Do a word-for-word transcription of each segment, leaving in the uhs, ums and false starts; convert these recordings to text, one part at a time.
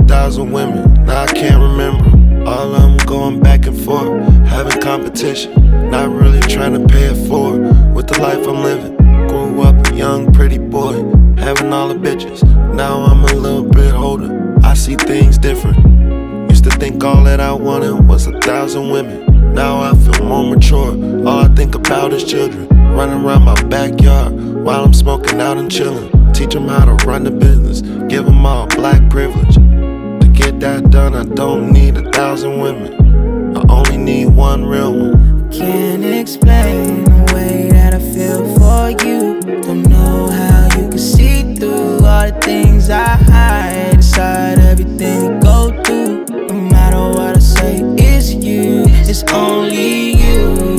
thousand women, now I can't remember. All of them going back and forth, having competition. Not really trying to pay it forward with the life I'm living. Grew up a young, pretty boy, having all the bitches. Now I'm a little bit older, I see things different. Used to think all that I wanted was a thousand women. Now I feel more mature, all I think about is children. Running around my backyard while I'm smoking out and chilling. Teach them how to run the business, give them all black privilege. To get that done, I don't need a thousand women, I only need one real one. Can't explain the way that I feel for you. Don't know how you can see through all the things I hide inside everything you go through. No matter what I say, it's you, it's only you.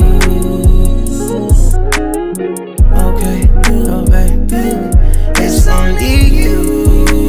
Okay, oh baby, it's only you.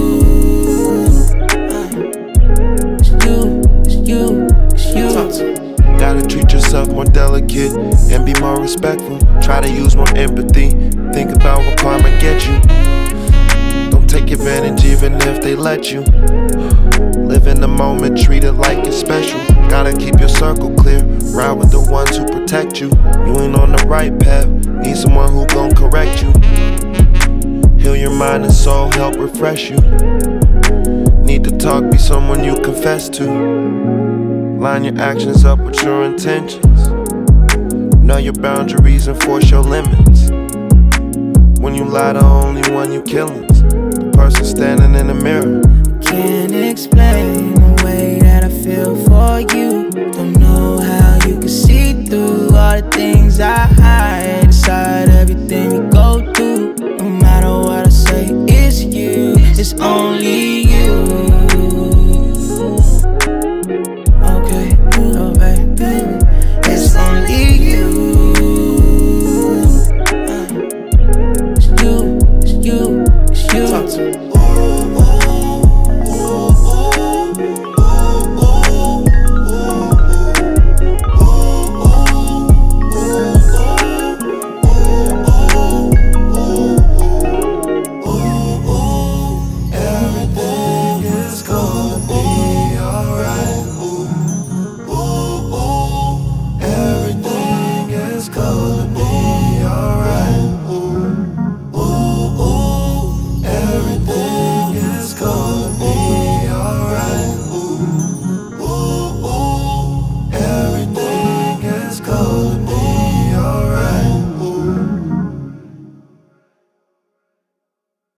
It's you, it's you, it's you. Talk to me. Gotta treat yourself more delicate and be more respectful. Try to use more empathy, think about what karma get you. Don't take advantage even if they let you. Live in the moment, treat it like it's special. Gotta keep your circle clear, ride with the ones who protect you. You ain't on the right path, need someone who gon' correct you. Heal your mind and soul, help refresh you. Need to talk, be someone you confess to. Line your actions up with your intentions. Know your boundaries, enforce your limits. When you lie, the only one you killing's the person standing in the mirror.